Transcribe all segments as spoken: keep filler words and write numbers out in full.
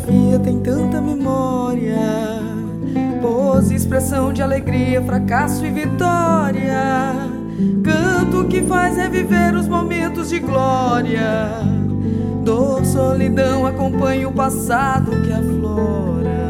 fotografia tem tanta memória, pose, expressão de alegria, fracasso e vitória. Canto que faz reviver os momentos de glória. Dor, solidão, acompanha o passado que aflora.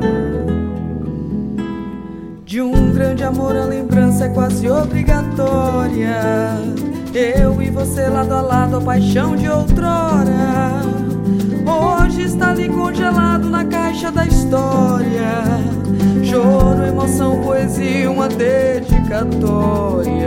De um grande amor a lembrança é quase obrigatória. Eu e você lado a lado, a paixão de outrora. Hoje está ali congelado na caixa da história. Choro, emoção, poesia, uma dedicatória.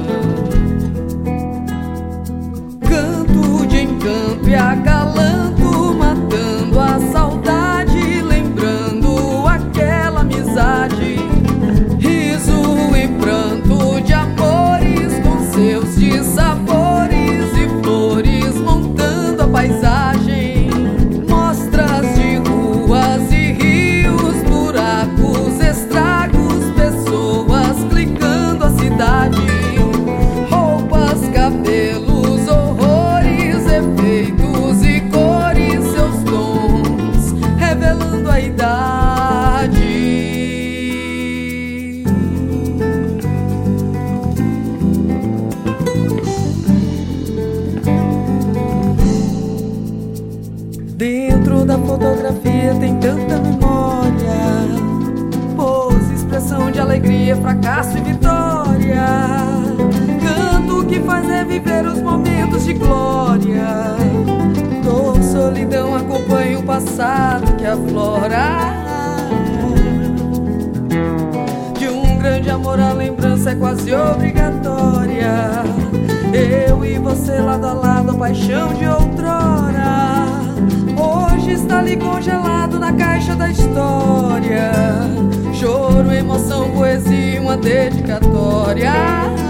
Canto de encanto e acalanto, matando a saudade, lembrando aquela amizade. Riso e pranto de amores, com seus dissabores e flores montando a paisagem. Mostras de ruas e rios, buracos, estragos, pessoas clicando a cidade. Roupas, cabelos, horrores, efeitos e cores, seus tons revelando a idade. Dentro da fotografia tem tanta memória, pose, expressão de alegria, fracasso e vitória. Canto que faz reviver os momentos de glória. Dor, solidão, acompanha o passado que aflora. De um grande amor a lembrança é quase obrigatória. Eu e você lado a lado, a paixão de outrora. Hoje está ali congelado na caixa da história. Choro, emoção, poesia, uma dedicatória.